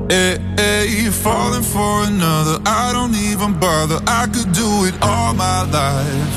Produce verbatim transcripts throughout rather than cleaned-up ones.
Hey, hey, falling for another, I don't even bother. I could do it all my life.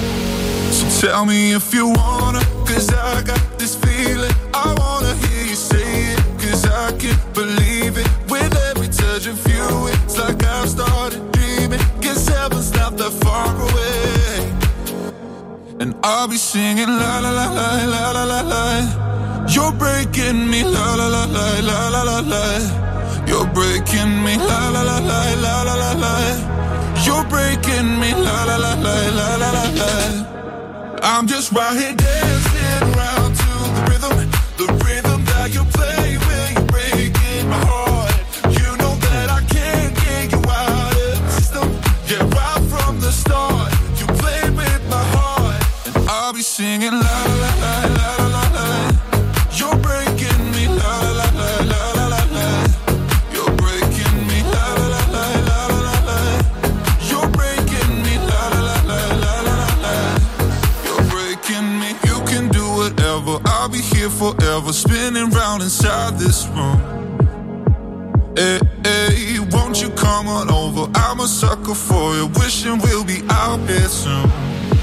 So tell me if you wanna, cause I got this feeling. I wanna hear you say it, cause I can't believe it. With every touch of you, it's like I've started dreaming. Guess heaven's not that far away. And I'll be singing la la la la la la la la. You're breaking me la la la la la la la la. You're breaking me la la la la la la la la. You're breaking me la la la la la la la la. I'm just right here dancing around to the rhythm, the rhythm that you play when you're breaking my heart. You know that I can't get you out of the system. Yeah, right from the start, you played with my heart, and I'll be singing la la la la la la la. You're breaking me la la la la la la la. You're breaking me la la la la la la la. You're breaking me la la la la la la la. You're breaking me. You can do whatever. I'll be here forever, spinning round inside this room. Hey, hey, won't you come on over? I'm a sucker for you, wishing we'll be out here soon.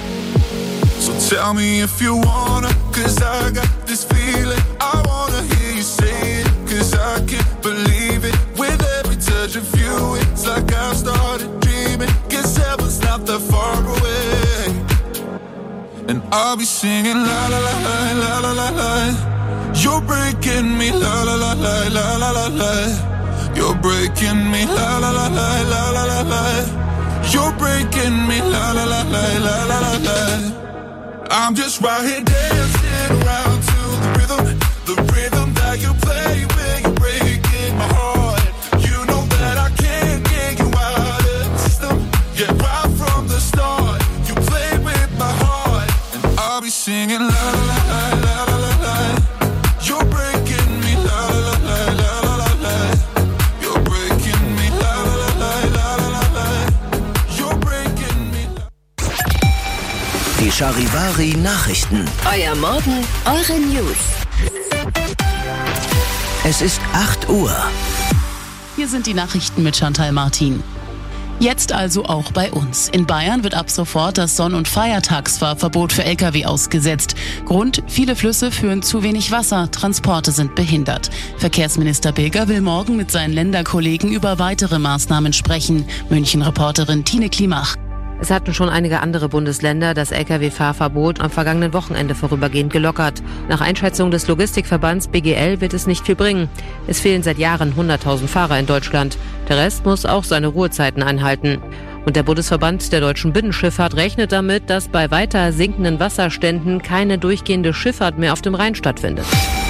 So tell me if you wanna, cause I got this feeling. I wanna hear you say it, cause I can't believe it. With every touch of you, it's like I've started dreaming. Guess heaven's not that far away. And I'll be singing la la la la la la la la. You're breaking me la la la la la la la la. You're breaking me la la la la la la la la. You're breaking me la la la la la la la la. I'm just right here dancing around to the rhythm, the rhythm that you play when you're breaking my heart. You know that I can't get you out of the system. Yeah, right from the start, you played with my heart, and I'll be singing la la la la la la la. You're breaking me la la la la la la la. You're breaking me la la la la la la la. You're breaking me. Die Charivari-Nachrichten. Euer Morgen, eure News. Es ist acht Uhr. Hier sind die Nachrichten mit Chantal Martin. Jetzt also auch bei uns. In Bayern wird ab sofort das Sonn- und Feiertagsfahrverbot für L K W ausgesetzt. Grund: viele Flüsse führen zu wenig Wasser, Transporte sind behindert. Verkehrsminister Bilger will morgen mit seinen Länderkollegen über weitere Maßnahmen sprechen. München-Reporterin Tine Klimach. Es hatten schon einige andere Bundesländer das L K W-Fahrverbot am vergangenen Wochenende vorübergehend gelockert. Nach Einschätzung des Logistikverbands B G L wird es nicht viel bringen. Es fehlen seit Jahren hunderttausend Fahrer in Deutschland. Der Rest muss auch seine Ruhezeiten einhalten. Und der Bundesverband der deutschen Binnenschifffahrt rechnet damit, dass bei weiter sinkenden Wasserständen keine durchgehende Schifffahrt mehr auf dem Rhein stattfindet.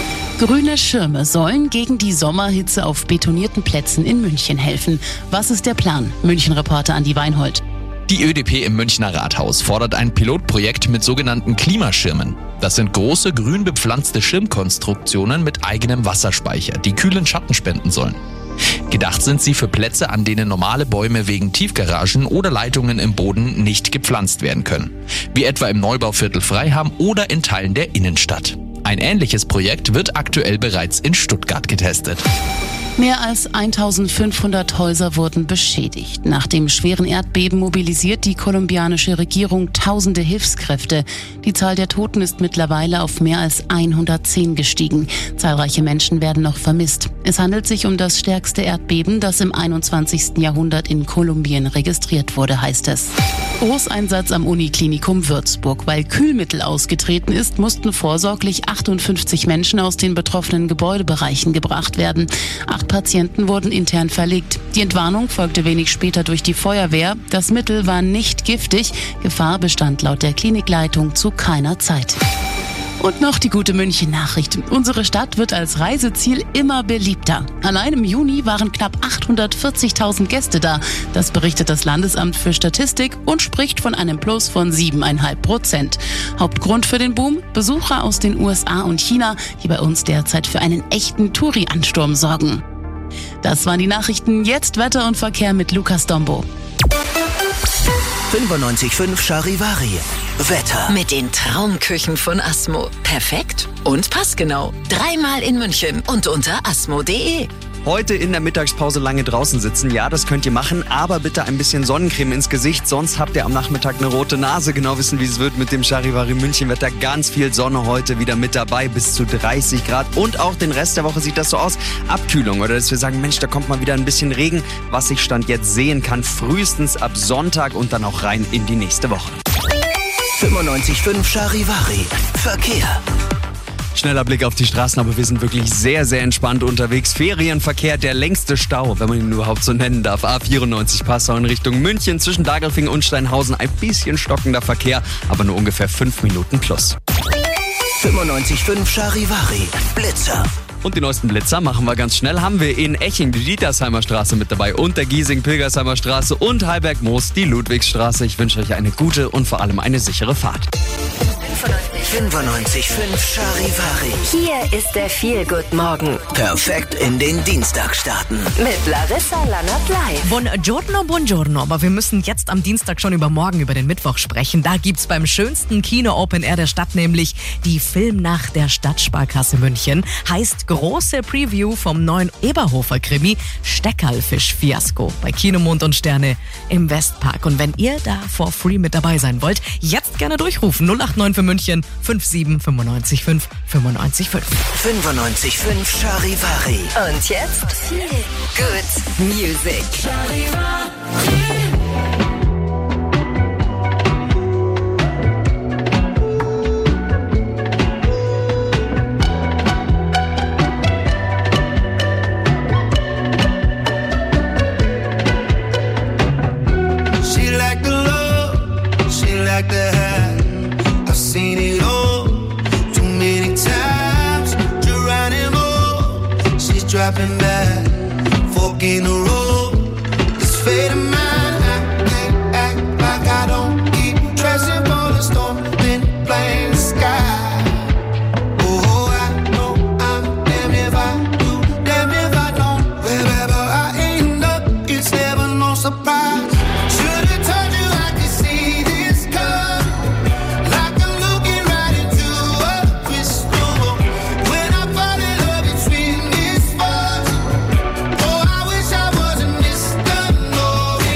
Grüne Schirme sollen gegen die Sommerhitze auf betonierten Plätzen in München helfen. Was ist der Plan? München-Reporter Andi Weinhold. Die Ö D P im Münchner Rathaus fordert ein Pilotprojekt mit sogenannten Klimaschirmen. Das sind große, grün bepflanzte Schirmkonstruktionen mit eigenem Wasserspeicher, die kühlen Schatten spenden sollen. Gedacht sind sie für Plätze, an denen normale Bäume wegen Tiefgaragen oder Leitungen im Boden nicht gepflanzt werden können. Wie etwa im Neubauviertel Freiham oder in Teilen der Innenstadt. Ein ähnliches Projekt wird aktuell bereits in Stuttgart getestet. Mehr als eintausendfünfhundert Häuser wurden beschädigt. Nach dem schweren Erdbeben mobilisiert die kolumbianische Regierung tausende Hilfskräfte. Die Zahl der Toten ist mittlerweile auf mehr als hundertzehn gestiegen. Zahlreiche Menschen werden noch vermisst. Es handelt sich um das stärkste Erdbeben, das im einundzwanzigsten Jahrhundert in Kolumbien registriert wurde, heißt es. Großeinsatz am Uniklinikum Würzburg. Weil Kühlmittel ausgetreten ist, mussten vorsorglich achtundfünfzig Menschen aus den betroffenen Gebäudebereichen gebracht werden. Acht Patienten wurden intern verlegt. Die Entwarnung folgte wenig später durch die Feuerwehr. Das Mittel war nicht giftig. Gefahr bestand laut der Klinikleitung zu keiner Zeit. Und noch die gute München-Nachricht. Unsere Stadt wird als Reiseziel immer beliebter. Allein im Juni waren knapp achthundertvierzigtausend Gäste da. Das berichtet das Landesamt für Statistik und spricht von einem Plus von sieben Komma fünf Prozent. Hauptgrund für den Boom? Besucher aus den U S A und China, die bei uns derzeit für einen echten Touri-Ansturm sorgen. Das waren die Nachrichten. Jetzt Wetter und Verkehr mit Lukas Dombo. fünfundneunzig Komma fünf Charivari. Wetter. Mit den Traumküchen von Asmo. Perfekt und passgenau. Dreimal in München und unter asmo punkt de. Heute in der Mittagspause lange draußen sitzen, ja, das könnt ihr machen, aber bitte ein bisschen Sonnencreme ins Gesicht, sonst habt ihr am Nachmittag eine rote Nase. Genau wissen, wie es wird mit dem Charivari München Wetter. Ganz viel Sonne heute wieder mit dabei, bis zu dreißig Grad. Und auch den Rest der Woche sieht das so aus. Abkühlung, oder dass wir sagen, Mensch, da kommt mal wieder ein bisschen Regen, was ich Stand jetzt sehen kann, frühestens ab Sonntag und dann auch rein in die nächste Woche. fünfundneunzig Komma fünf Charivari. Verkehr. Schneller Blick auf die Straßen, aber wir sind wirklich sehr, sehr entspannt unterwegs. Ferienverkehr, der längste Stau, wenn man ihn überhaupt so nennen darf. A vierundneunzig Passau in Richtung München, zwischen Dagelfingen und Steinhausen ein bisschen stockender Verkehr, aber nur ungefähr fünf Minuten plus. fünfundneunzig Komma fünf Charivari. Blitzer. Und die neuesten Blitzer machen wir ganz schnell. Haben wir in Eching die Dietersheimer Straße mit dabei und der Giesing-Pilgersheimer Straße und Heiberg-Moos die Ludwigsstraße. Ich wünsche euch eine gute und vor allem eine sichere Fahrt. fünfundneunzig Komma fünf Charivari. Hier ist der Feel-Good-Morgen Perfekt in den Dienstag starten. mit Larissa Lannert live. Buongiorno, buongiorno. Aber wir müssen jetzt am Dienstag schon über morgen, über den Mittwoch sprechen. Da gibt's beim schönsten Kino-Open Air der Stadt nämlich die Filmnacht der Stadtsparkasse München. Heißt große Preview vom neuen Eberhofer-Krimi Steckerlfisch-Fiasko bei Kinomond und Sterne im Westpark. Und wenn ihr da for free mit dabei sein wollt, jetzt gerne durchrufen. null acht neun für München fünf sieben fünfundneunzig fünf fünfundneunzig fünf. fünfundneunzig Komma fünf Charivari. Und jetzt Feel Good Music. She like the love, she like the high. I've seen it all too many times. Geronimo, she's dropping back, fork in the road. It's fate of mine. I can't act like I don't keep dressing for the storm, then blame the sky. Oh, I know I'm damn if I do, damn if I don't. Wherever I end up, it's never no surprise. Should've told you I could see this coming, like I'm looking right into a crystal ball. When I fall in love, between this falls. Oh, I wish I wasn't Mister No.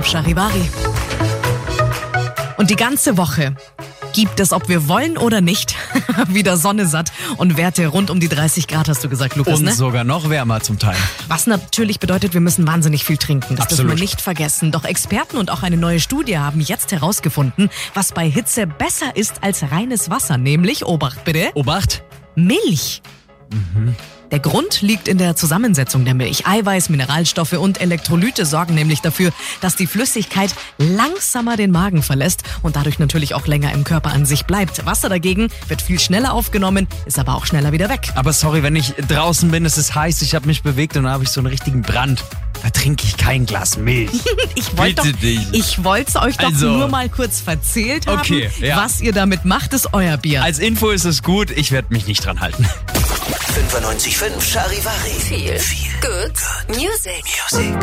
fünf Charivari. Und die ganze Woche gibt es, ob wir wollen oder nicht, wieder Sonne satt und Werte rund um die dreißig Grad, hast du gesagt, Lukas, Und ne? sogar noch wärmer zum Teil. Was natürlich bedeutet, wir müssen wahnsinnig viel trinken. Das Absolut. dürfen wir nicht vergessen. Doch Experten und auch eine neue Studie haben jetzt herausgefunden, was bei Hitze besser ist als reines Wasser. Nämlich, Obacht bitte, Obacht. Milch. Mhm. Der Grund liegt in der Zusammensetzung der Milch. Eiweiß, Mineralstoffe und Elektrolyte sorgen nämlich dafür, dass die Flüssigkeit langsamer den Magen verlässt und dadurch natürlich auch länger im Körper an sich bleibt. Wasser dagegen wird viel schneller aufgenommen, ist aber auch schneller wieder weg. Aber sorry, wenn ich draußen bin, es ist heiß, ich habe mich bewegt und dann habe ich so einen richtigen Brand. Da trinke ich kein Glas Milch. Ich wollte Bitte dich. Ich wollte es euch Also. doch nur mal kurz verzählt haben. Okay, ja. Was ihr damit macht, ist euer Bier. Als Info ist es gut, ich werde mich nicht dran halten. fünfundneunzig Komma fünf Charivari. Viel, viel good music. Music.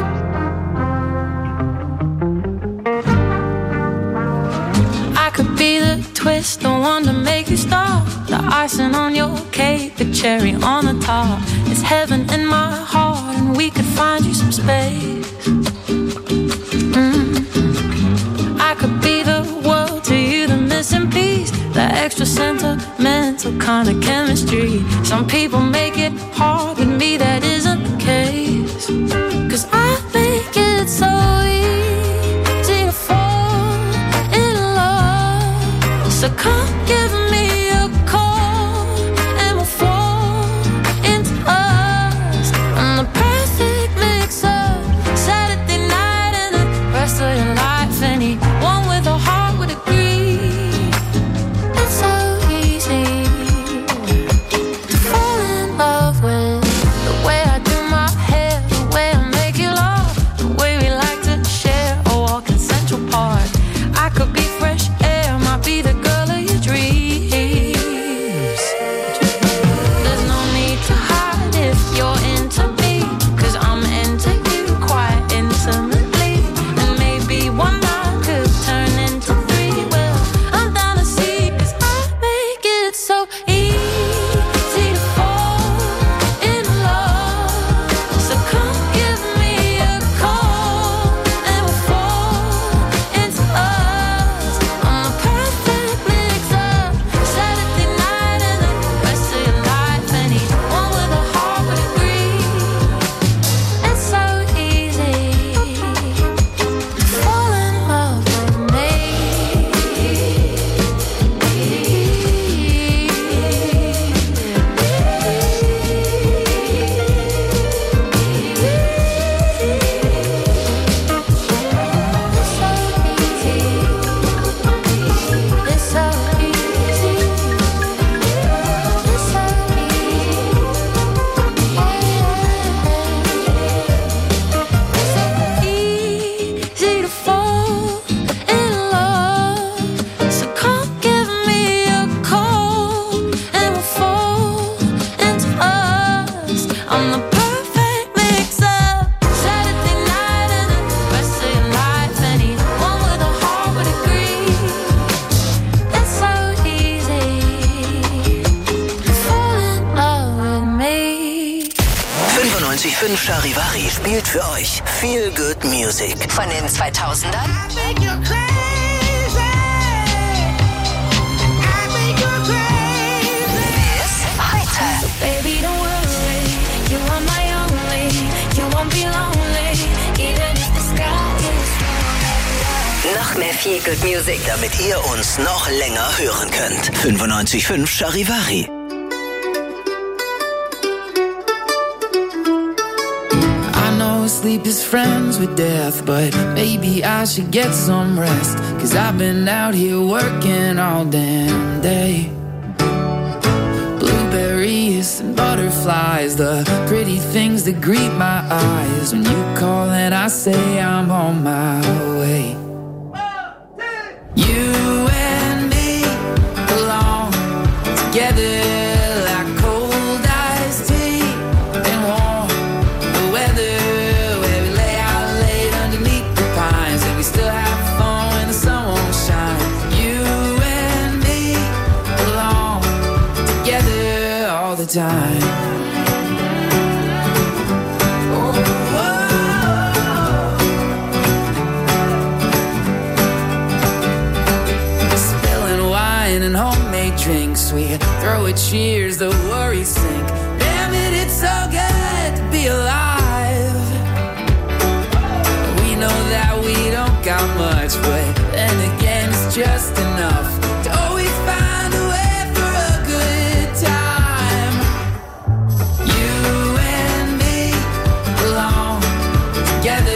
I could be the twist, the one to make you stop. The icing on your cake, the cherry on the top. It's heaven in my heart, and we could find you some space. Mm. I could be the world to you, the missing piece, the extra sentimental kind of chemistry. Some people make it hard, with me that isn't the case. 'Cause I make it so easy to fall in love. So come give me a call and we'll fall into us. I'm the perfect mix of Saturday night and the rest of your life. Anyone with a heart would agree. It's so easy to fall in love with the way I do my hair, the way I make you laugh, the way we like to share a walk in Central Park. I could be fresh air, might be the girl of your dreams. There's no need to hide if you're into me, 'cause I'm into you quite intimately. And maybe one night could turn into three. Well, I'm down to see, 'cause I make it so easy to fall in love. So come give me a call and we'll fall into us. I'm the perfect mix of Saturday night and the rest of your life. Anyone with a heart would agree. It's so easy to fall in love with me. It's so easy. It's so easy. It's so easy to fall in love. So come give me a call and we'll fall into us. I'm the perfect mix of Saturday night and the rest of your life. Anyone with a heart would agree. It's so easy to fall in love with me. fünfundneunzig Komma fünf Charivari spielt für euch Feel Good Music. Von den zweitausendern bis heute. Baby, don't worry, you are my only. You won't be lonely, even if the sky is Noch mehr Feel Good Music. Damit ihr uns noch länger hören könnt. fünfundneunzig Komma fünf Charivari. I know sleep is friends with death, but maybe I should get some rest. 'Cause I've been out here working all damn day. Blueberries and butterflies, the pretty things that greet my eyes. When you call and I say I'm on my way. You and me belong together like cold iced tea and warm the weather, where we lay out late underneath the pines and we still have fun when the sun won't shine. You and me belong together all the time. Oh, oh, oh. it cheers, the worries sink. Damn it, it's so good to be alive. We know that we don't got much, but then again, it's just enough to always find a way for a good time. You and me belong together.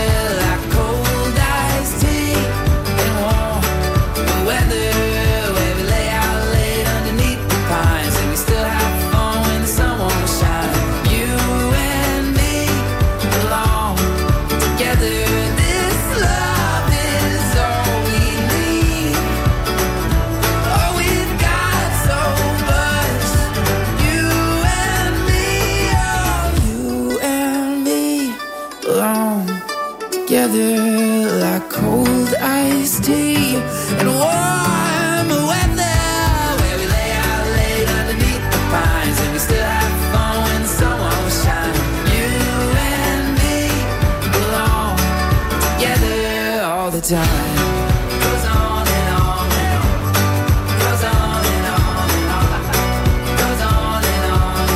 Together like cold iced tea and warm weather, where we lay out late underneath the pines and we still have fun when the sun won't shine. You and me belong together all the time. Goes on and on and on. Goes on and on and on. Goes on and on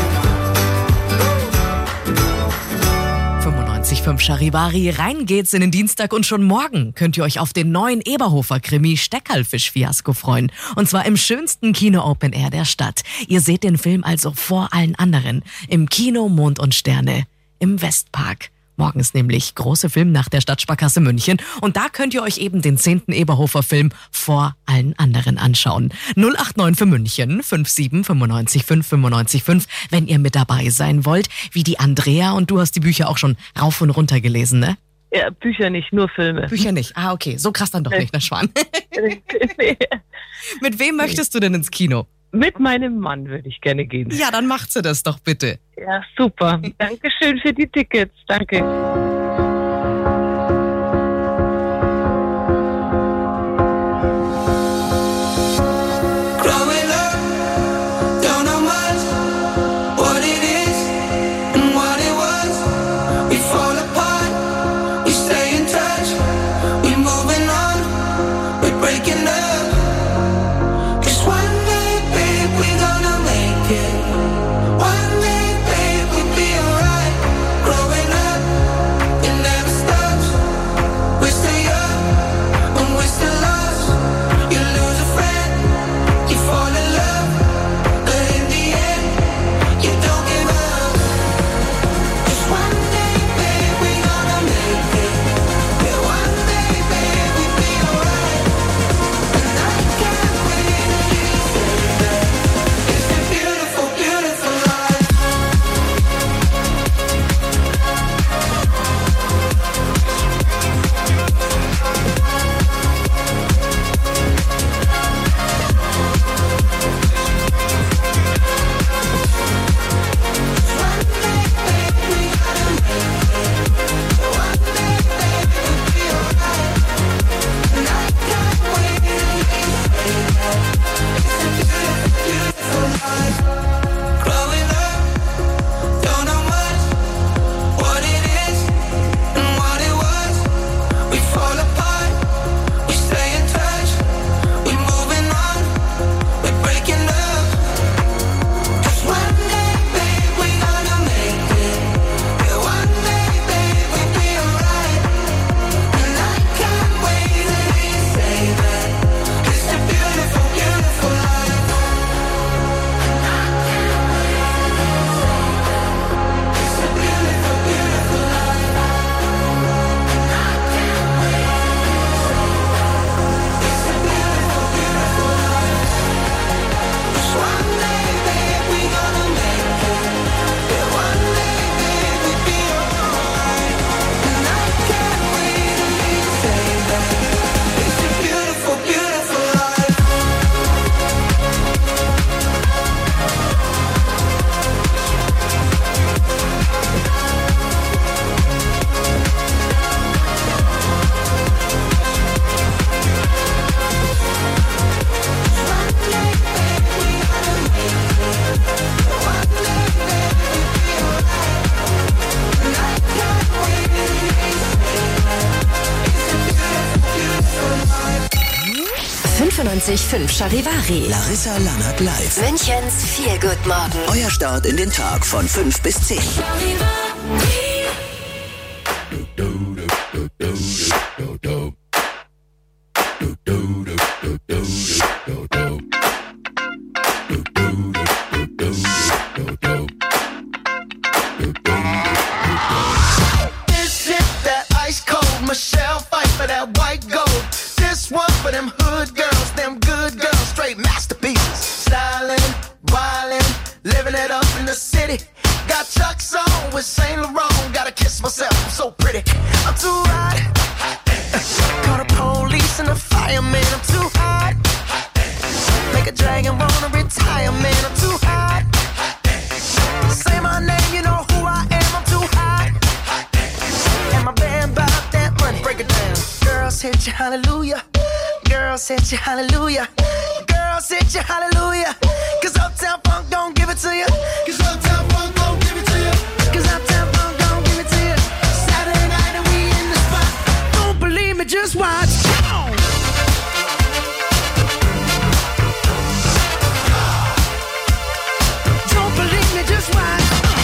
and on. fünfundneunzig Komma fünf Charivari, rein geht's in den Dienstag und schon morgen könnt ihr euch auf den neuen Eberhofer-Krimi Steckerlfisch-Fiasko freuen. Und zwar im schönsten Kino-Open Air der Stadt. Ihr seht den Film also vor allen anderen im Kino Mond und Sterne im Westpark. Morgen ist nämlich große Filmnacht der Stadtsparkasse München und da könnt ihr euch eben den zehnten Eberhofer-Film vor allen anderen anschauen. null acht neun für München, fünf sieben neun fünf fünf neun fünf, wenn ihr mit dabei sein wollt, wie die Andrea, und du hast die Bücher auch schon rauf und runter gelesen, ne? Ja, Bücher nicht, nur Filme. Bücher nicht, ah okay, so krass dann doch nicht, ne Schwan? Mit wem möchtest du denn ins Kino? Mit meinem Mann würde ich gerne gehen. Ja, dann macht sie das doch bitte. Ja, super. Dankeschön für die Tickets. Danke. neunundneunzig Komma fünf Charivari. Larissa Lannert live. Münchens Feel Good Morgen. Euer Start in den Tag von fünf bis zehn. This shit that ice cold Michelle fight for that white gold. This one for them hood girls, them good girls, straight masterpieces. Stylin', wildin', living it up in the city. Got Chuck's on with Saint Laurent. Gotta kiss myself, I'm so pretty. I'm too hot. Call the police and the fireman. I'm too hot. Make a dragon wanna retire, man. I'm too hot. Say my name, you know who I am. I'm too hot. And my band bought that money. Break it down. Girls hit you, hallelujah. Girls hit you, hallelujah. Girls hit you, hallelujah. Cause Uptown Funk don't give it to you. Cause Uptown Funk don't give it to you. Cause Uptown Funk don't give it to you. Saturday night and we in the spot. Don't believe me, just watch. Come on. Don't believe me, just watch.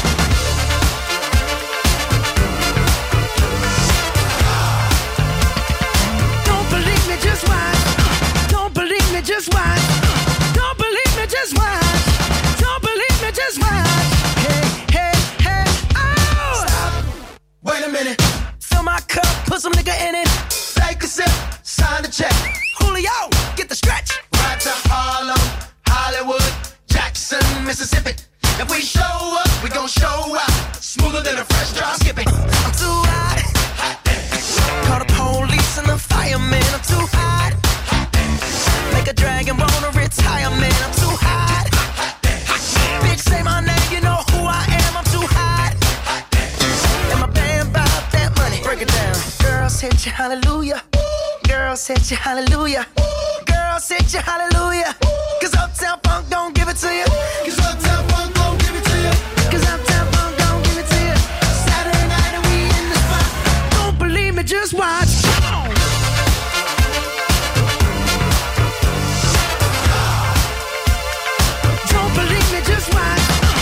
Don't believe me, just watch. Don't believe me, just watch. Don't believe me, just watch. Don't believe me, just watch. Hey, hey, hey, oh! Stop. Wait a minute. Fill my cup, put some nigga in it. Take a sip, sign the check. Julio, get the stretch. Right to Harlem, Hollywood, Jackson, Mississippi. If we show up, we gon' show out. Smoother than a fresh drop skipping. I'm too hot. Call the police and the fireman. I'm too hot. Make a dragon wanna retire, man. I'm too hot. Bitch, say my name, you know who I am. I'm too hot. And my band bought that money. Break it down. Girls hit you, hallelujah. Girls hit you, hallelujah. Girls hit you, hallelujah. Cause Uptown Funk don't give it to you. Cause Uptown Funk don't give it to you. Cause Uptown Funk don't give it to you. Saturday night and we in the spot. Don't believe me, just watch. Come on. Don't believe me, just watch.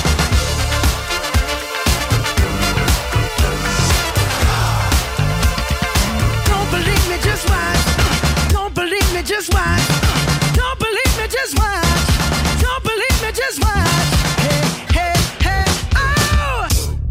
Don't believe me, just watch. Don't believe me, just watch. Don't believe me, just watch. Don't believe me, just watch. Hey, hey, hey, oh!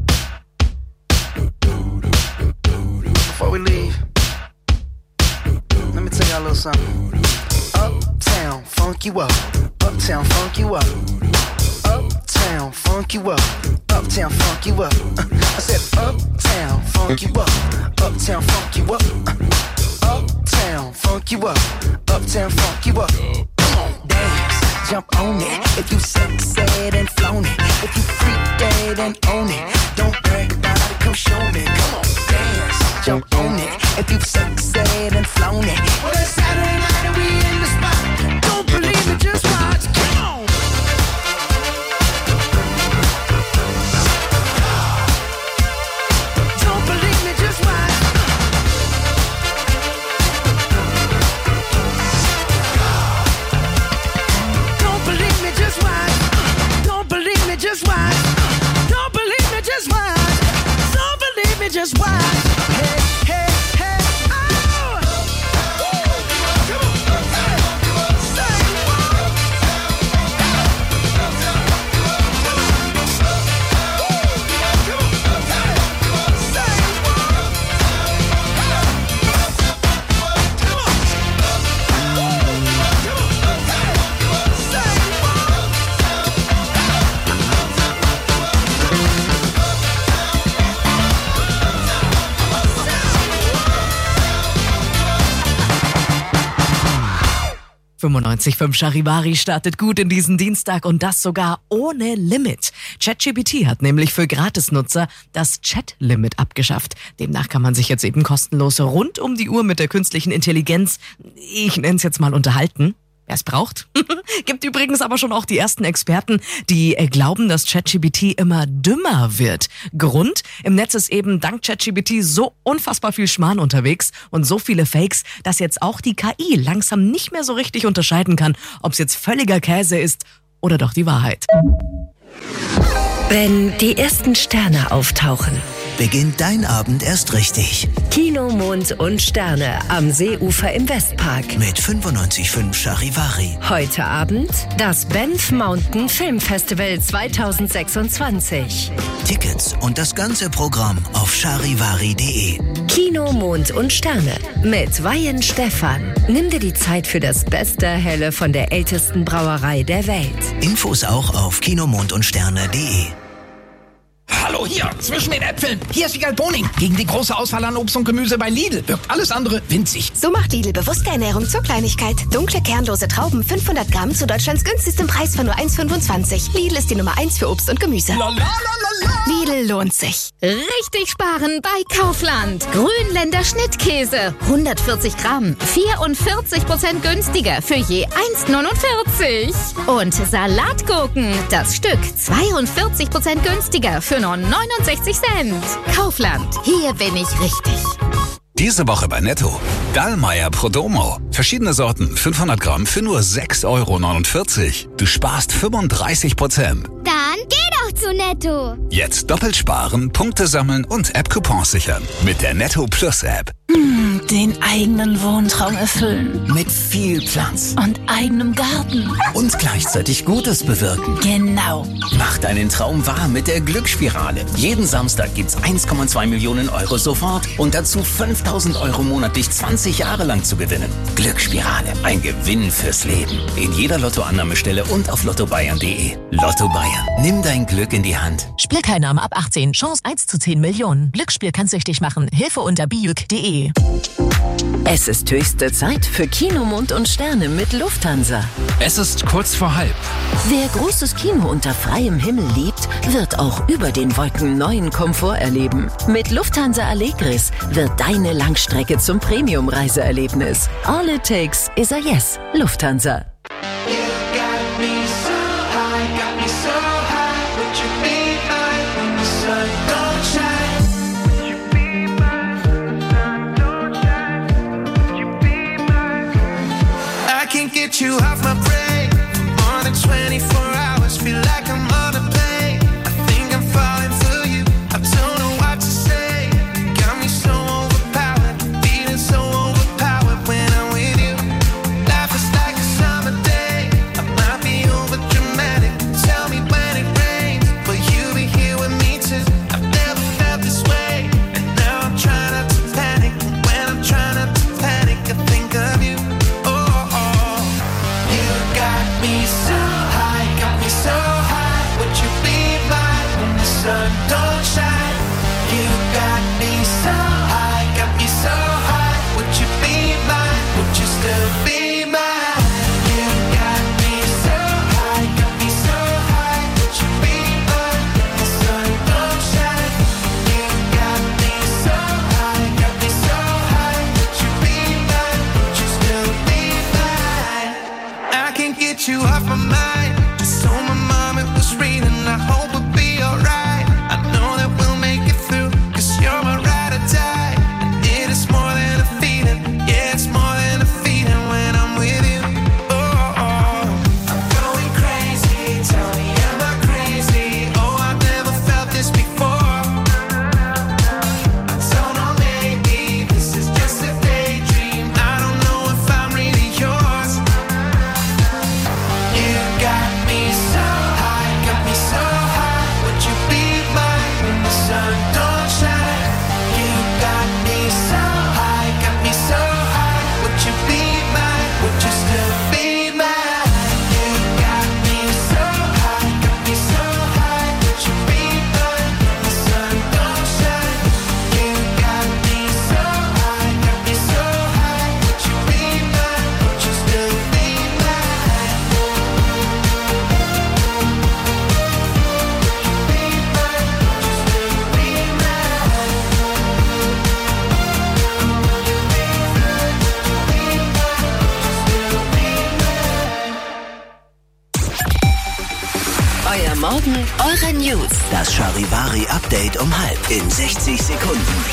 Before we leave, let me tell y'all a little something. Uptown, funk you up. Uptown, funk you up. Uptown, funk you up. Uptown, funk you up. I said uptown, funk you up. Uptown, funk you up. Uptown, funk you up. Uptown, funk you up. Come on, dance, jump on it. If you sexed and flown it. If you freak dead and own it. Don't brag about it, come show me. Come on, dance, jump on it. If you sexed and flown it. Well, it's Saturday night and we in the spot. Don't believe it, just watch. Come on. Don't believe me, just watch. Don't believe me, just watch. Don't believe me, just watch. Don't believe me, just watch. Don't believe me, just watch. Hey, hey, hey, oh! fünfundneunzig Komma fünf Charivari startet gut in diesen Dienstag und das sogar ohne Limit. ChatGPT hat nämlich für Gratisnutzer das Chat-Limit abgeschafft. Demnach kann man sich jetzt eben kostenlos rund um die Uhr mit der künstlichen Intelligenz, ich nenne es jetzt mal, unterhalten. wer es braucht. Gibt übrigens aber schon auch die ersten Experten, die äh, glauben, dass ChatGPT immer dümmer wird. Grund? Im Netz ist eben dank ChatGPT so unfassbar viel Schmarrn unterwegs und so viele Fakes, dass jetzt auch die K I langsam nicht mehr so richtig unterscheiden kann, ob es jetzt völliger Käse ist oder doch die Wahrheit. Wenn die ersten Sterne auftauchen, Beginnt dein Abend erst richtig. Kino, Mond und Sterne am Seeufer im Westpark. Mit fünfundneunzig Komma fünf Charivari. Heute Abend das Banff Mountain Film Festival zwanzig sechsundzwanzig. Tickets und das ganze Programm auf charivari punkt de. Kino, Mond und Sterne mit Weihen Stefan. Nimm dir die Zeit für das beste Helle von der ältesten Brauerei der Welt. Infos auch auf kinomond und sterne punkt de. Hallo, hier, zwischen den Äpfeln. Hier ist Wiegald Boning. Gegen die große Auswahl an Obst und Gemüse bei Lidl wirkt alles andere winzig. So macht Lidl bewusste Ernährung zur Kleinigkeit. Dunkle, kernlose Trauben, fünfhundert Gramm zu Deutschlands günstigstem Preis von nur eins Komma fünfundzwanzig. Lidl ist die Nummer eins für Obst und Gemüse. Lalalala. Lidl lohnt sich. Richtig sparen bei Kaufland. Grünländer Schnittkäse. hundertvierzig Gramm. vierundvierzig Prozent günstiger für je eins Komma neunundvierzig. Und Salatgurken. Das Stück zweiundvierzig Prozent günstiger für nur neunundsechzig Cent. Kaufland. Hier bin ich richtig. Diese Woche bei Netto. Dallmayr Prodomo. Verschiedene Sorten, fünfhundert Gramm für nur sechs Euro neunundvierzig. Du sparst fünfunddreißig Prozent. Dann geh doch zu Netto. Jetzt doppelt sparen, Punkte sammeln und App-Coupons sichern. Mit der Netto Plus App. Mmh, den eigenen Wohntraum erfüllen. Mit viel Platz und eigenem Garten. Und gleichzeitig Gutes bewirken. Genau. Mach deinen Traum wahr mit der Glücksspirale. Jeden Samstag gibt's eins Komma zwei Millionen Euro sofort und dazu fünftausend Euro monatlich zwanzig Jahre lang zu gewinnen. Glücksspirale, ein Gewinn fürs Leben. In jeder Lottoannahmestelle und auf lotto bayern punkt de. Lotto Bayern, nimm dein Glück in die Hand. Spielteilnahme ab achtzehn, Chance eins zu zehn Millionen. Glücksspiel kann süchtig machen. Hilfe unter bijuk punkt de. Es ist höchste Zeit für Kino, Mond und Sterne mit Lufthansa. Es ist kurz vor halb. Wer großes Kino unter freiem Himmel liebt, wird auch über den Wolken neuen Komfort erleben. Mit Lufthansa Allegris wird deine Langstrecke zum Premium-Reiseerlebnis. All it takes is a yes. Lufthansa. Get you off my brain for more than twenty-four hours. Feel like I'm on a plane. I think I'm falling for you. I don't know what to say. Got me so overpowered, feeling so overpowered when I'm with you. Life is like a summer day. I might be over dramatic. Tell me when it rains, will you be here with me too? I've never felt this way, and now I'm trying not to panic. When I'm trying not to panic, I think of you. Sun don't shine. You got me so high, got me so high. Would you be mine? Would you still be mine? You got me so high, got me so high. Would you be mine? The sun don't shine. You got me so high, got me so high. Would you be mine? Would you still be mine? I can't get you off my mind. Just told my mom it was raining. I hope it'll be alright. I know Eure News. Das Charivari-Update um halb in sechzig Sekunden.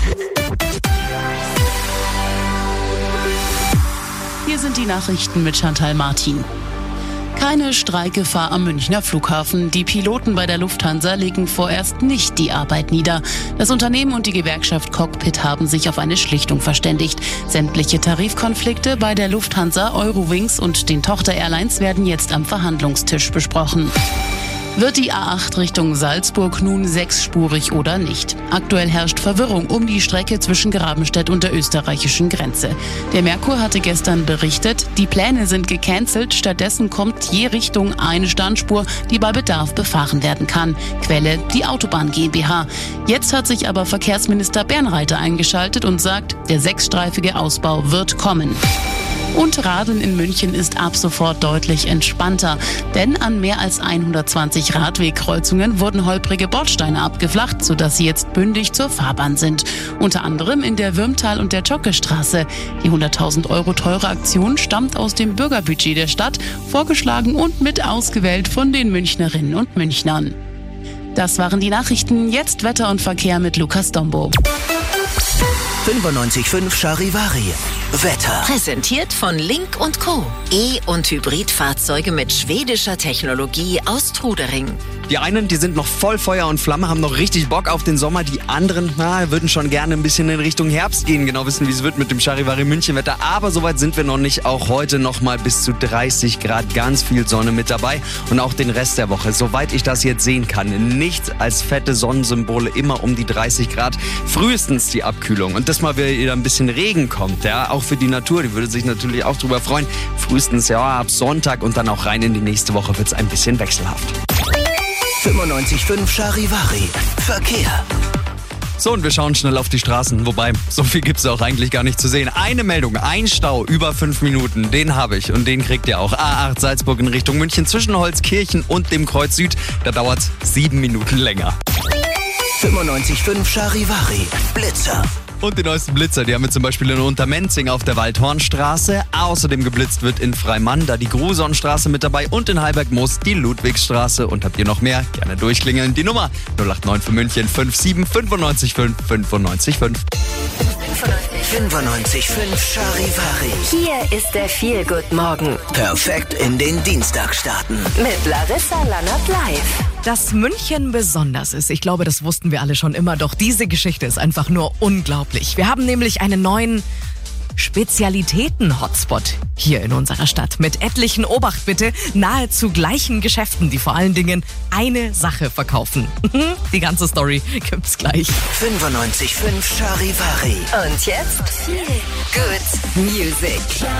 Hier sind die Nachrichten mit Chantal Martin. Keine Streikgefahr am Münchner Flughafen. Die Piloten bei der Lufthansa legen vorerst nicht die Arbeit nieder. Das Unternehmen und die Gewerkschaft Cockpit haben sich auf eine Schlichtung verständigt. Sämtliche Tarifkonflikte bei der Lufthansa, Eurowings und den Tochter-Airlines werden jetzt am Verhandlungstisch besprochen. Wird die A acht Richtung Salzburg nun sechsspurig oder nicht? Aktuell herrscht Verwirrung um die Strecke zwischen Grabenstedt und der österreichischen Grenze. Der Merkur hatte gestern berichtet, die Pläne sind gecancelt, stattdessen kommt je Richtung eine Standspur, die bei Bedarf befahren werden kann. Quelle, die Autobahn GmbH. Jetzt hat sich aber Verkehrsminister Bernreiter eingeschaltet und sagt, der sechsstreifige Ausbau wird kommen. Und Radeln in München ist ab sofort deutlich entspannter, denn an mehr als hundertzwanzig Radwegkreuzungen wurden holprige Bordsteine abgeflacht, sodass sie jetzt bündig zur Fahrbahn sind. Unter anderem in der Würmtal- und der Zschokkestraße. Die hunderttausend Euro teure Aktion stammt aus dem Bürgerbudget der Stadt, vorgeschlagen und mit ausgewählt von den Münchnerinnen und Münchnern. Das waren die Nachrichten. Jetzt Wetter und Verkehr mit Lukas Dombo. fünfundneunzig Komma fünf Charivari. Wetter. Präsentiert von Link und Co. E- und Hybridfahrzeuge mit schwedischer Technologie aus Trudering. Die einen, die sind noch voll Feuer und Flamme, haben noch richtig Bock auf den Sommer. Die anderen, na, würden schon gerne ein bisschen in Richtung Herbst gehen. Genau wissen, wie es wird mit dem Charivari München Wetter. Aber soweit sind wir noch nicht. Auch heute noch mal bis zu dreißig Grad, ganz viel Sonne mit dabei. Und auch den Rest der Woche, soweit ich das jetzt sehen kann, nichts als fette Sonnensymbole, immer um die dreißig Grad. Frühestens die Abkühlung. Und das mal wieder ein bisschen Regen kommt, ja, auch für die Natur. Die würde sich natürlich auch drüber freuen. Frühestens, ja, ab Sonntag und dann auch rein in die nächste Woche wird es ein bisschen wechselhaft. fünfundneunzig Komma fünf Charivari. Verkehr. So, und wir schauen schnell auf die Straßen. Wobei, so viel gibt's auch eigentlich gar nicht zu sehen. Eine Meldung, ein Stau über fünf Minuten. Den habe ich und den kriegt ihr auch. A acht Salzburg in Richtung München zwischen Holzkirchen und dem Kreuz Süd. Da dauert's sieben Minuten länger. fünfundneunzig Komma fünf Charivari. Blitzer. Und die neuesten Blitzer, die haben wir zum Beispiel in Untermenzing auf der Waldhornstraße. Außerdem geblitzt wird in Freimann, da die Grusonstraße mit dabei und in Heiberg-Moos die Ludwigsstraße. Und habt ihr noch mehr? Gerne durchklingeln. Die Nummer null acht neun für München fünf sieben fünfundneunzig fünf fünfundneunzig fünf. fünfundneunzig Komma fünf Charivari. Hier ist der Feel-Good-Morgen. Perfekt in den Dienstag starten. Mit Larissa Lannert live. Dass München besonders ist, ich glaube, das wussten wir alle schon immer, doch diese Geschichte ist einfach nur unglaublich. Wir haben nämlich einen neuen Spezialitäten-Hotspot hier in unserer Stadt mit etlichen, Obacht bitte, nahezu gleichen Geschäften, die vor allen Dingen eine Sache verkaufen. Die ganze Story gibt's gleich. fünfundneunzig Komma fünf Charivari. Und jetzt Feel Good Music.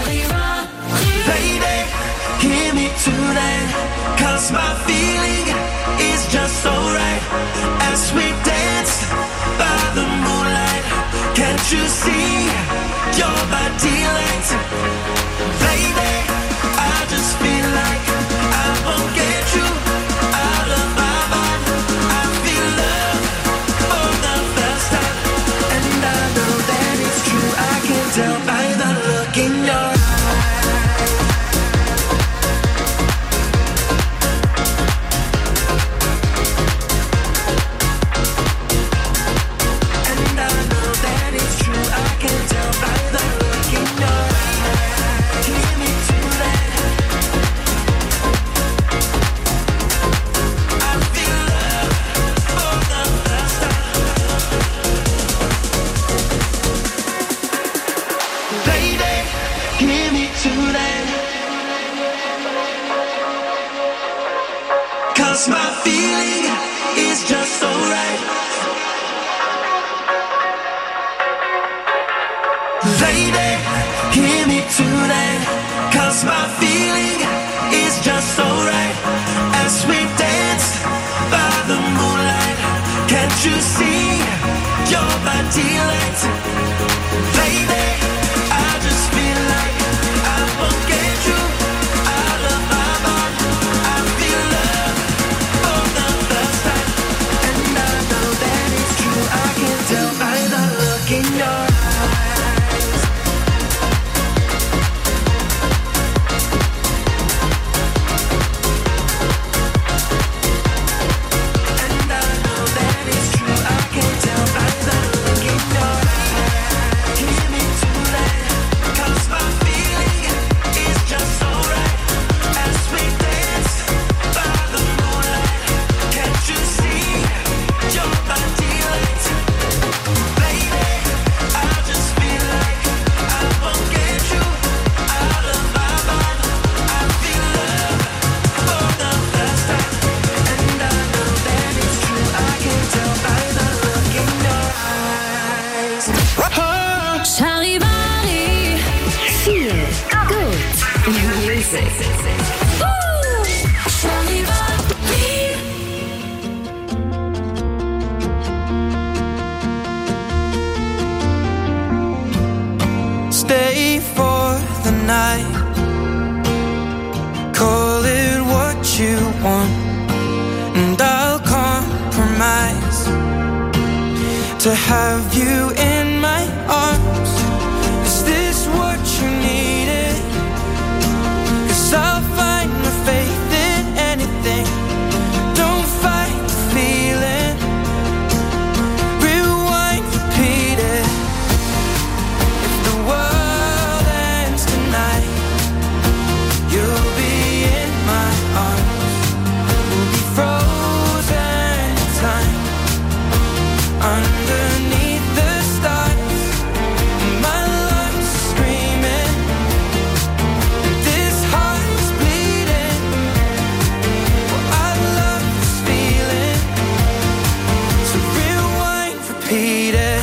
Baby, hear me tonight, 'cause my feeling is just so right. As we dance by the moonlight, can't you see your body light? Baby, I just feel like I won't get you out of my mind. I feel love for the first time, and I know that it's true. I can tell by the look in your eyes. Cause my feeling is just so right. Lady, hear me tonight. Cause my feeling is just so right. As we dance by the moonlight, can't you see your body light? Lady, I just feel like I won't get you out of my mind. I feel love for the first time, and I know that it's true. I can tell by the look in your eyes. Stay for the night. Call it what you want, and I'll compromise to have you in my arms. Is this what you needed? 'Cause I'll find my faith in anything. Don't fight the feeling. Rewind, repeat it. If the world ends tonight, you'll be in my arms. We'll be frozen in time underneath the stars. My lungs are screaming, this heart is bleeding. Well, I love this feeling, so rewind, repeat it.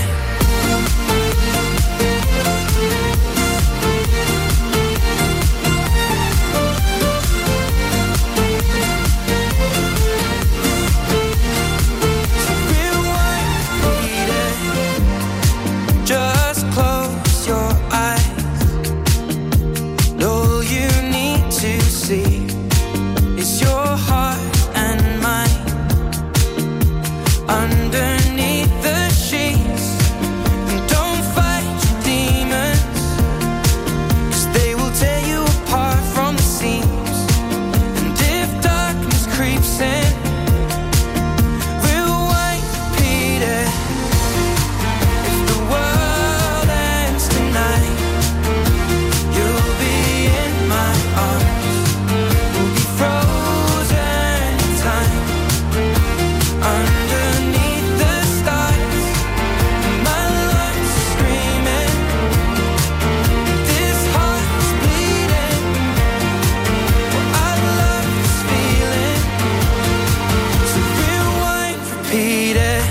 Just close your eyes. All you need to see is your heart and mine underneath the sheets. And don't fight your demons, 'cause they will tear you apart from the seams. And if darkness creeps in, rewind, repeat it. If the world ends tonight, you'll be in my arms. We'll be frozen in time underneath the stars. My lungs are screaming, this heart is bleeding. Well, I love this feeling, so rewind, repeat it.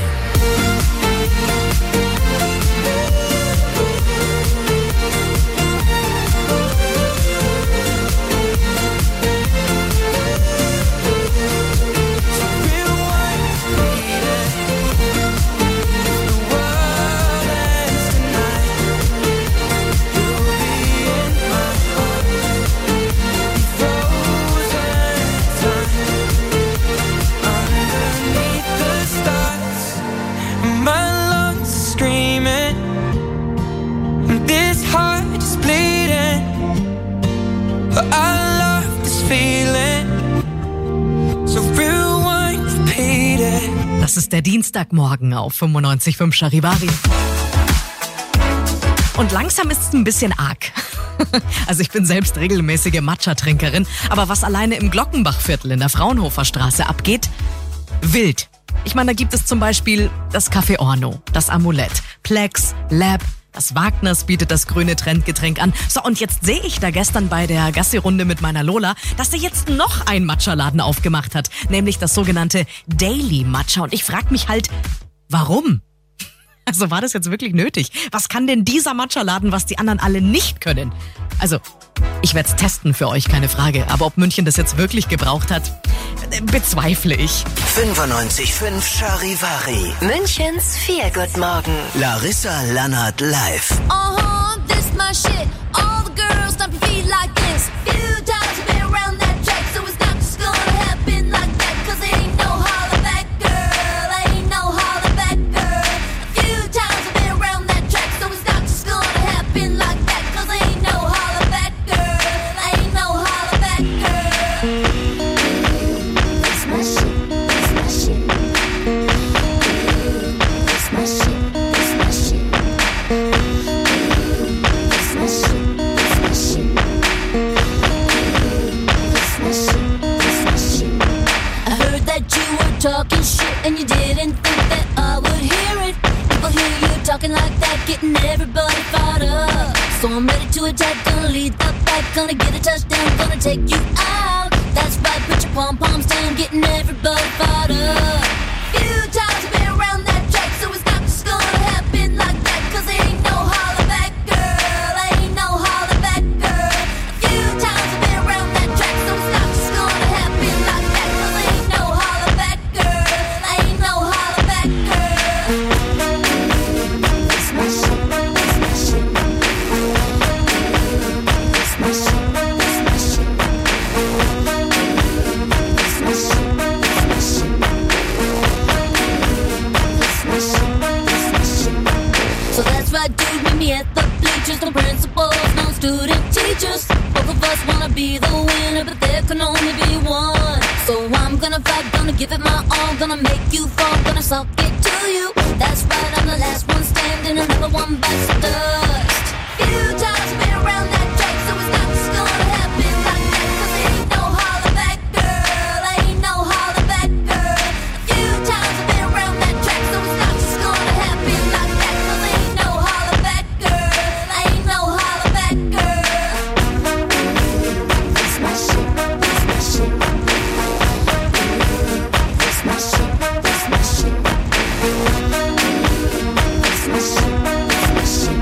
My lungs are screaming, this heart is bleeding. I love this feeling, so rewind, repeat it. Das ist der Dienstagmorgen auf fünfundneunzig Komma fünf Charivari. Und langsam ist es ein bisschen arg. Also ich bin selbst regelmäßige Matcha-Trinkerin, aber was alleine im Glockenbachviertel in der Fraunhofer Straße abgeht, wild. Ich meine, da gibt es zum Beispiel das Café Orno, das Amulett, Plex, Lab, das Wagners bietet das grüne Trendgetränk an. So, und jetzt sehe ich da gestern bei der Gassi-Runde mit meiner Lola, dass der jetzt noch einen Matcha-Laden aufgemacht hat, nämlich das sogenannte Daily Matcha. Und ich frage mich halt, warum? Also war das jetzt wirklich nötig? Was kann denn dieser Matcha-Laden, was die anderen alle nicht können? Also, ich werde es testen für euch, keine Frage. Aber ob München das jetzt wirklich gebraucht hat, bezweifle ich. fünfundneunzig Komma fünf Charivari. Münchens Feelgood-Morgen. Larissa Lannert live. Uh-huh, this my shit. All the girls stomp your feet like this. Few times you've been around that track, so it's not just gonna happen like that. 'Cause there ain't no holler back, girl. Ain't no holler back, girl. A few times I've been around that track, so it's not just gonna happen like that. 'Cause there ain't no holler back, girl. Ain't no holler back, girl. This my shit. This my shit. This my shit. This my shit. This my shit. talking shit and you didn't think that I would hear it. People hear you talking like that, getting everybody fired up. So I'm ready to attack, gonna lead the pack, gonna get a touchdown, gonna take you out. That's right, put your pom-poms down, getting everybody fired up. Few times I've been around that track, so it's not just gonna happen like that. Cause there ain't no holler back, girl, ain't no holler back, girl. A few times I've been around that right dude, meet me at the bleachers. No principals, no student teachers. Both of us wanna be the winner, but there can only be one. So I'm gonna fight, gonna give it my all, gonna make you fall, gonna suck it to you. That's right, I'm the last one standing, another one bites the dust. Few times I've been around that track, so it's not just gonna happen like that. 'Cause ain't no holler back, girl, ain't no holler back, girl. A few times I've been around that track, so it's not just gonna happen like that. 'Cause ain't no holler back, girl, ain't no holler back, girl. That's my shit, that's my shit. That's my shit, that's my shit. That's my shit, that's my shit.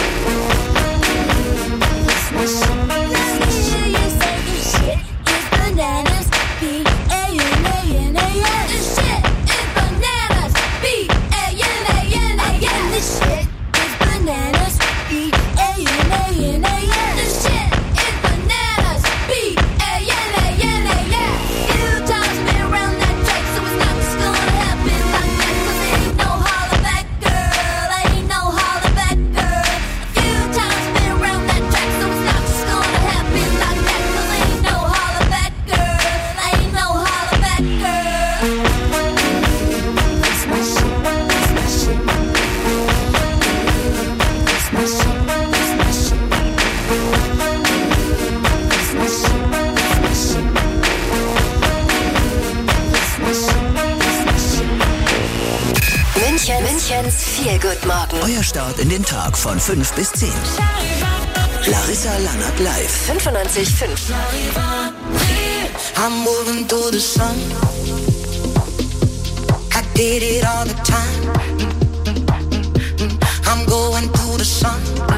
Münchens Feel-Good-Morgen. Euer Start in den Tag von fünf bis zehn. Larissa Lannert live. fünfundneunzig Komma fünf. I'm moving through the sun. I did it all the time. I'm going through the sun.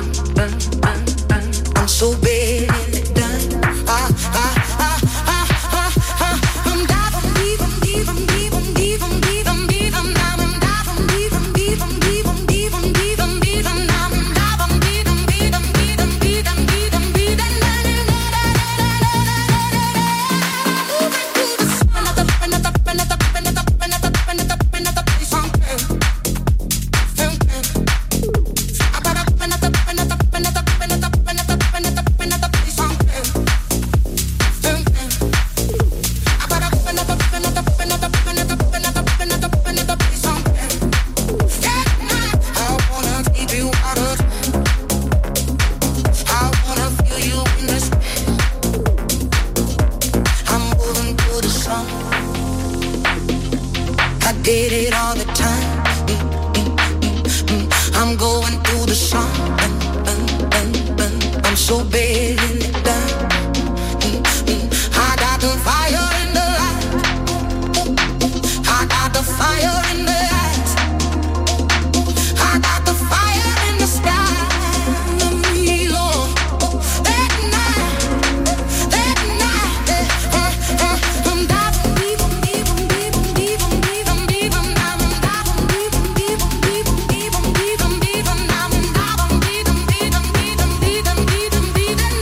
I'm so big and it done. Ah, ah, ah, ah, ah, ah. I'm diving deep, I'm deep, I'm deep, I'm deep, I'm deep, I'm deep, I'm down, I'm diving deep, I'm deep, I'm deep, I'm deep, I'm deep, I'm deep, I'm down, I'm diving deep, I'm deep, I'm deep, I'm deep, I'm deep, I'm deep, and did it all the time. I'm going through the sun. I'm so big in the done. I got the fire in the light. I got the fire in the light. I got the fire in the sky. Lord, that night, that night, I'm diving deep, I'm deep, I'm deep, I'm deep, I'm deep, I'm deep, I'm diving deep, I'm deep, I'm deep, I'm deep, I'm deep, I'm deep, I'm diving deep, I'm deep, I'm deep, I'm deep, I'm deep, I'm deep, and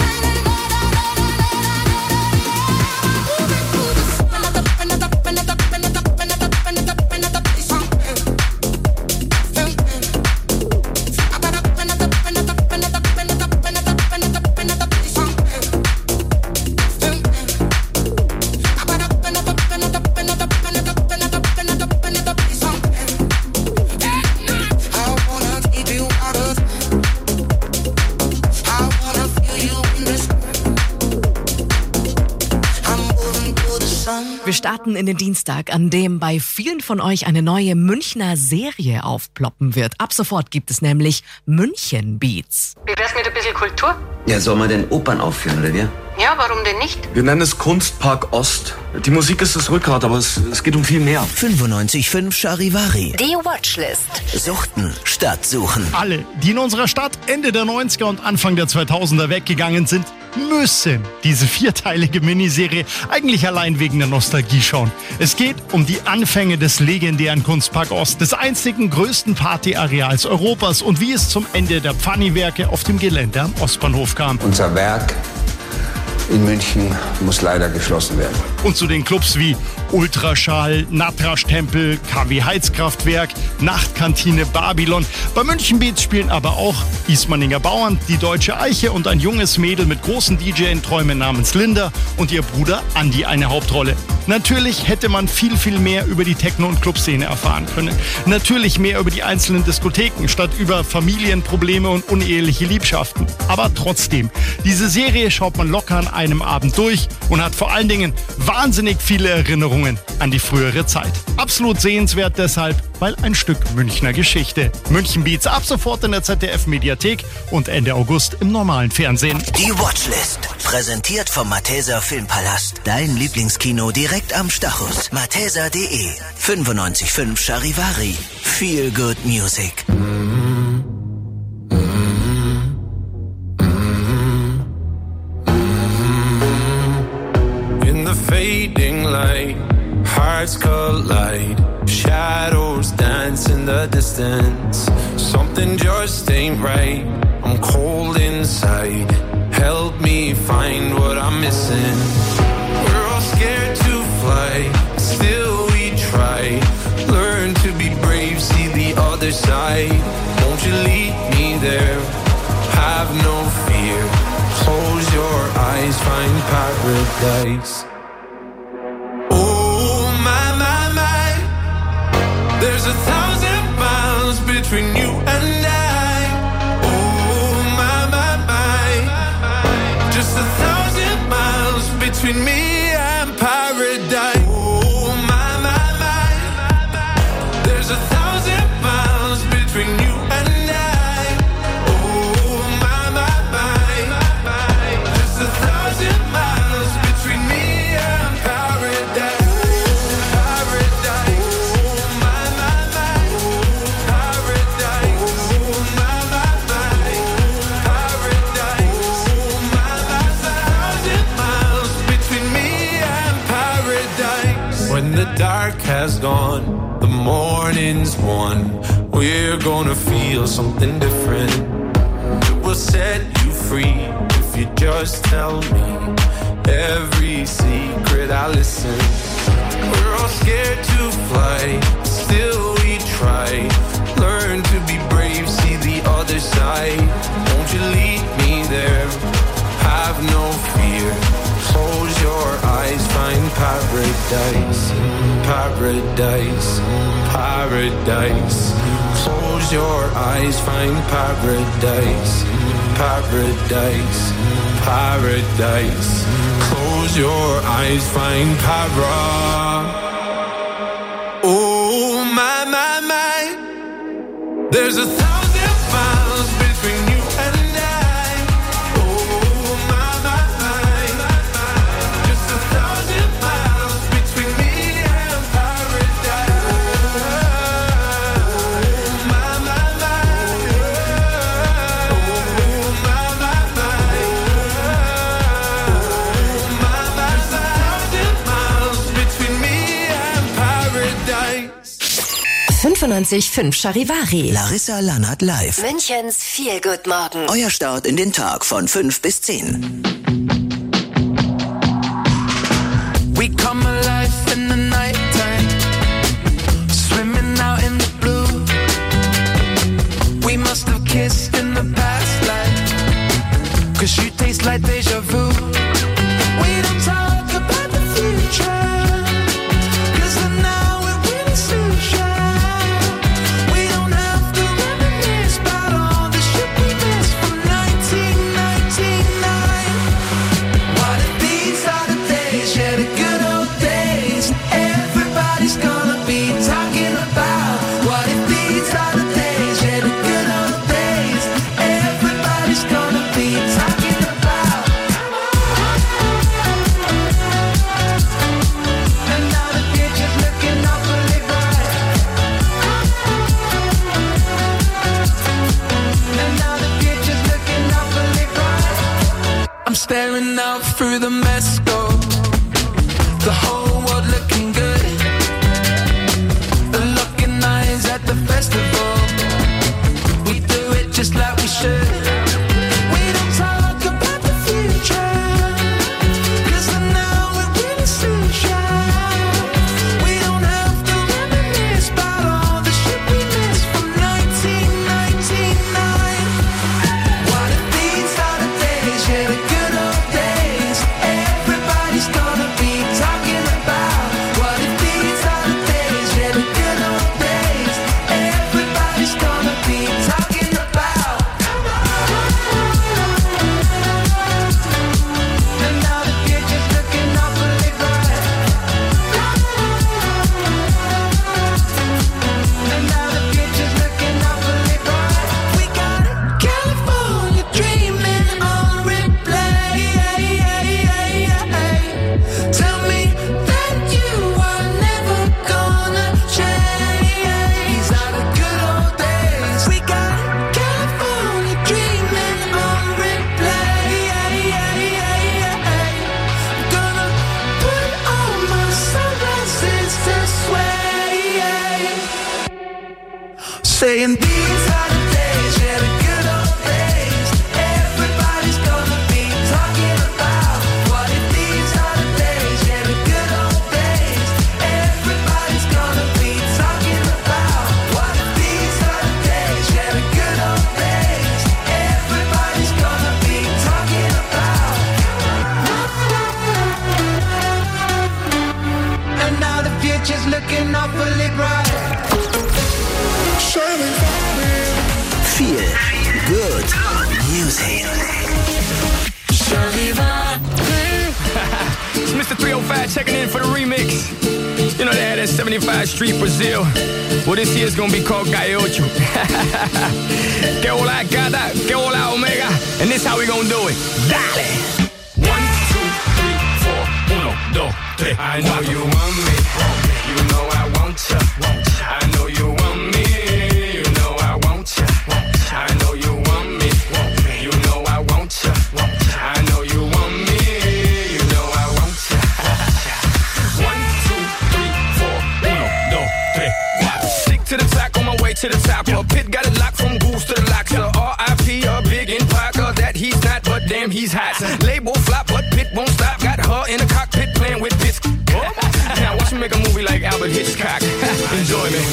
Wir starten in den Dienstag, an dem bei vielen von euch eine neue Münchner Serie aufploppen wird. Ab sofort gibt es nämlich München Beats. Wie wär's mit ein bisschen Kultur? Ja, soll man denn Opern aufführen, oder wie? Ja, warum denn nicht? Wir nennen es Kunstpark Ost. Die Musik ist das Rückgrat, aber es, es geht um viel mehr. fünfundneunzig Komma fünf Charivari. Die Watchlist. Suchten statt suchen. Alle, die in unserer Stadt Ende der neunziger und Anfang der zweitausender weggegangen sind, müssen diese vierteilige Miniserie eigentlich allein wegen der Nostalgie schauen. Es geht um die Anfänge des legendären Kunstpark Ost, des einzigen größten Partyareals Europas und wie es zum Ende der Pfanni-Werke auf dem Gelände am Ostbahnhof kam. Unser Werk in München muss leider geschlossen werden. Und zu den Clubs wie Ultraschall, Natrasch-Tempel, K W Heizkraftwerk, Nachtkantine, Babylon. Bei München Beats spielen aber auch Ismaninger Bauern, die Deutsche Eiche und ein junges Mädel mit großen D J-Träumen namens Linda und ihr Bruder Andi eine Hauptrolle. Natürlich hätte man viel, viel mehr über die Techno- und Clubszene erfahren können. Natürlich mehr über die einzelnen Diskotheken, statt über Familienprobleme und uneheliche Liebschaften. Aber trotzdem, diese Serie schaut man locker an einem Abend durch und hat vor allen Dingen wahnsinnig viele Erinnerungen an die frühere Zeit. Absolut sehenswert deshalb, weil ein Stück Münchner Geschichte. München Beats ab sofort in der Z D F-Mediathek und Ende August im normalen Fernsehen. Die Watchlist, präsentiert vom Malteser Filmpalast. Dein Lieblingskino direkt am Stachus. malteser punkt de. fünfundneunzig Komma fünf Charivari. Feel good music. In the fading light, hearts collide. Shadows dance in the distance. Something just ain't right. I'm cold inside. Help me find what I'm missing. We're all scared to fly, still we try. Learn to be brave, see the other side. Won't you lead me there? Have no fear. Close your eyes, find paradise. Oh my, my, my. There's a thousand miles between you and I. Oh my, my, my. Just a thousand miles between me and paradise. Oh my, my, my. There's a thousand miles between you and I. Oh my, my, my. Just a thousand miles between me and paradise. When the dark has gone, the morning's won. We're gonna feel something different. It will set you free if you just tell me every secret I listen. We're all scared to fly, still we try. Learn to be brave, see the other side. Won't you lead me there? Have no fear. Close your eyes, find paradise, paradise, paradise. Close your eyes, find paradise, paradise, paradise. Close your eyes, find paradise. Oh my, my, my. There's a thousand miles between you and fünfundneunzig Komma fünf Charivari. Larissa Lannert live. Münchens Feel Good Morgen. Euer Start in den Tag von fünf bis zehn. We come alive in the nighttime, swimming out in the blue. We must have kissed in the past life, 'cause you taste like deja vu. We don't talk about the future, 'cause the now we're really social. We don't have to reminisce about all the shit we missed from nineteen ninety-nine. What if these are the days, yeah, the good old days, everybody's gonna be talking about? What if these are the days, yeah, the good old days, everybody's gonna be talking about? And now the future's looking awfully bright. And now the future's looking awfully bright. I'm staring out through the mesco, the whole world looking good. The looking eyes at the festival, we do it just like we should. We don't talk about the future, saying these are the days, yeah, the good old days. Everybody's gonna be talking about what if these are the days, yeah, the good old days. Everybody's gonna be talking about what if these are the days, yeah, the good old days. Everybody's gonna be talking about. And now the future's looking awfully bright. Viel Good Music. It's Mister three oh five checking in for the remix. You know they had that seventy-five Street Brazil. Well, this year's gonna be called Calle Ocho. Que hola gata, que hola omega. And this how we gonna do it. Dale! One, two, three, four, uno, dos, tres. I know you want me. You know I want ya. I know you want me. You know I want ya. I know you want me. You know I want ya. I know you want me. You know I want ya. One, two, three, four, uno, dos, tres, cuatro. Stick to the track on my way to the top. A pit got it locked from Goose to the locks. R I P a big in Parker that he's not, but damn he's hot. Label flop, but Pit won't stop. Got her in the cockpit playing with bits. Now watch me make a movie like Albert Hitchcock. Enjoy me.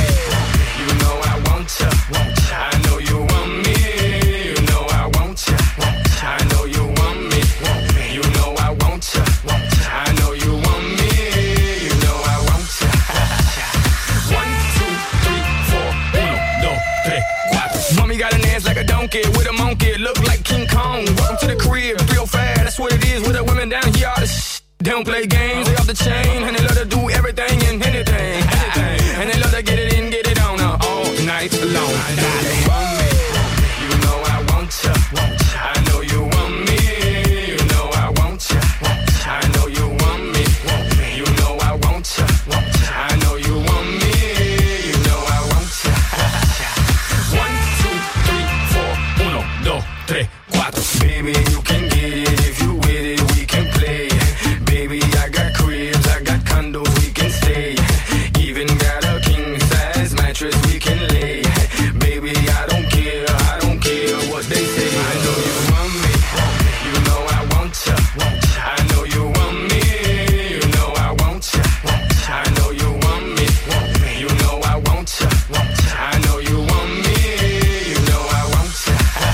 You know I want ya. I know you want me. You know I want ya. I know you want me. You know I want ya. I know you want me. You know I want ya. One, two, three, four, uno, dos, tres, cuatro. Mommy got an ass like a donkey with a monkey. Look like King Kong. Welcome to the crib, three oh five. That's what it is with the women down here. All the sh- They don't play games, they off the chain. And they love to do everything and anything, anything. And they love to get it in, get it on uh, all night long. You want me, you know I want ya. I know you want me, you know I want ya. I know you want me, you know I want ya. I know you want me, you know I want ya. One, two, three, four, uno, dos, tres, cuatro. Baby, you can get it if you with it, we can play. Baby, I got cribs, I got condos, we can stay. Even got a king-size mattress we can lay. Baby, I don't care, I don't care what they say. I know you want me, you know I want ya. I know you want me, you know I want ya. I know you want me, you know I want ya. I know you want me, you know I want ya.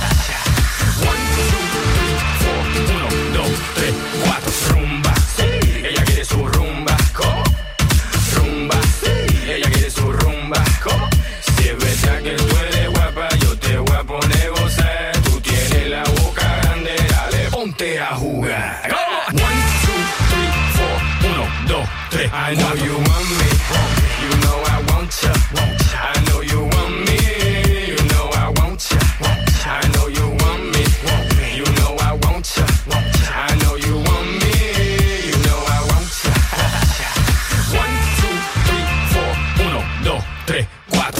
One, two, three, four, uno, dos, tres, cuatro. Rumba, ella quiere su rumba, ¿cómo? Rumba, ella quiere su rumba, ¿cómo? Si es verdad que tú eres guapa, yo te voy a poner gozar. Tú tienes la boca grande, dale, ponte a jugar. ¿Cómo? One, two, three, four, uno, dos, tres. I know you want me, you know I want ya. I know you want me, you know I want ya. I know you want me, you know I want ya. I know you want me, you know I want ya. One, two, three, four, uno, dos, tres, cuatro.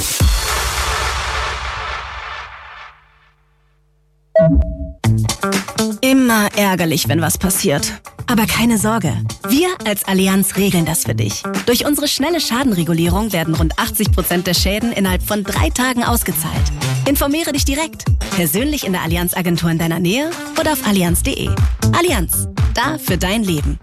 Immer ärgerlich, wenn was passiert. Aber keine Sorge, wir als Allianz regeln das für dich. Durch unsere schnelle Schadenregulierung werden rund achtzig Prozent der Schäden innerhalb von drei Tagen ausgezahlt. Informiere dich direkt, persönlich in der Allianz-Agentur in deiner Nähe oder auf allianz punkt de. Allianz, da für dein Leben.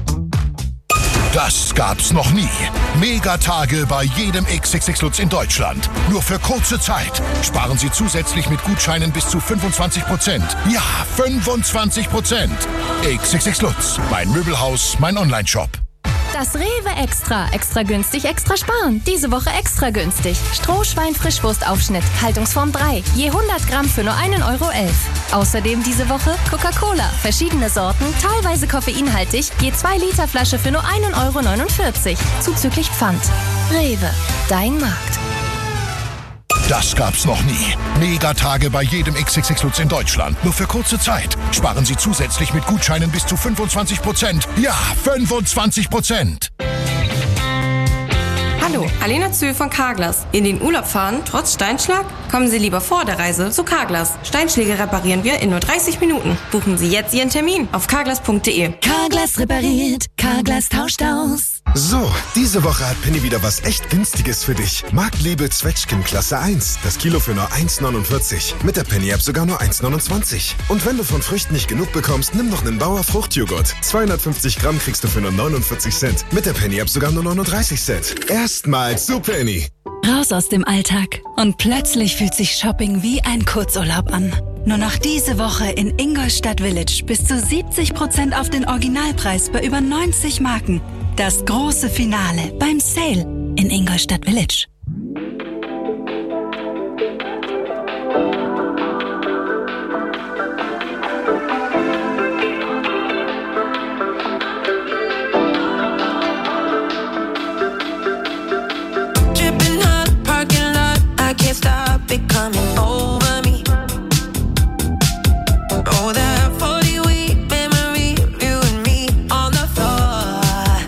Das gab's noch nie. Megatage bei jedem X X X Lutz in Deutschland. Nur für kurze Zeit. Sparen Sie zusätzlich mit Gutscheinen bis zu fünfundzwanzig Prozent. Ja, fünfundzwanzig Prozent. X X X Lutz, mein Möbelhaus, mein Onlineshop. Das Rewe Extra. Extra günstig, extra sparen. Diese Woche extra günstig. Strohschwein-Frischwurstaufschnitt, Haltungsform drei. Je hundert Gramm für nur einen Euro elf. Außerdem diese Woche Coca-Cola. Verschiedene Sorten, teilweise koffeinhaltig. Je zwei Liter Flasche für nur einen Euro neunundvierzig. Zuzüglich Pfand. Rewe. Dein Markt. Das gab's noch nie. Megatage bei jedem X X X Lutz in Deutschland. Nur für kurze Zeit. Sparen Sie zusätzlich mit Gutscheinen bis zu fünfundzwanzig Prozent. Ja, fünfundzwanzig Prozent. Hallo, Alena Zöhl von Carglass. In den Urlaub fahren, trotz Steinschlag? Kommen Sie lieber vor der Reise zu Carglass. Steinschläge reparieren wir in nur dreißig Minuten. Buchen Sie jetzt Ihren Termin auf carglass punkt de. Carglass repariert, Carglass tauscht aus. So, diese Woche hat Penny wieder was echt Günstiges für dich. Marktliebe Zwetschgen Klasse eins. Das Kilo für nur eins neunundvierzig. Mit der Penny-App sogar nur eins neunundzwanzig. Und wenn du von Früchten nicht genug bekommst, nimm noch einen Bauer Fruchtjoghurt. zweihundertfünfzig Gramm kriegst du für nur neunundvierzig Cent. Mit der Penny-App sogar nur neununddreißig Cent. Erstmals zu Penny. Raus aus dem Alltag. Und plötzlich fühlt sich Shopping wie ein Kurzurlaub an. Nur noch diese Woche in Ingolstadt Village bis zu siebzig Prozent auf den Originalpreis bei über neunzig Marken. Das große Finale beim Sale in Ingolstadt Village. Dripping hot, parking lot, I can't stop it coming over me. Oh, that forty week memory, you and me on the floor.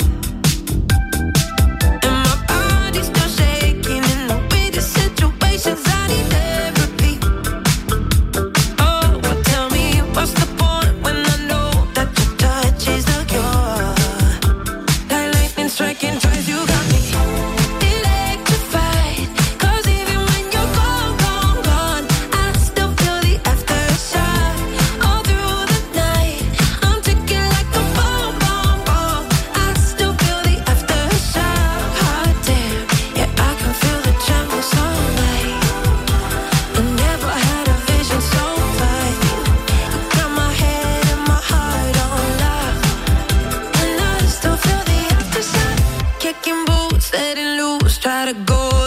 And my body's still shaking in the weirdest situations. I need therapy. Oh, well, tell me what's the point when I know that your touch is the cure. Like lightning striking twice, you got me electrified. 'Cause even when you're gone, gone, gone, I still feel the aftershock. All through the night, I'm ticking like a bomb, bomb, bomb. I still feel the aftershock. Hot damn, yeah, I can feel the tremors all night. I never had a vision so bright. You got my head and my heart on lock, and I still feel the aftershock. Kicking boots, letting loose, try to go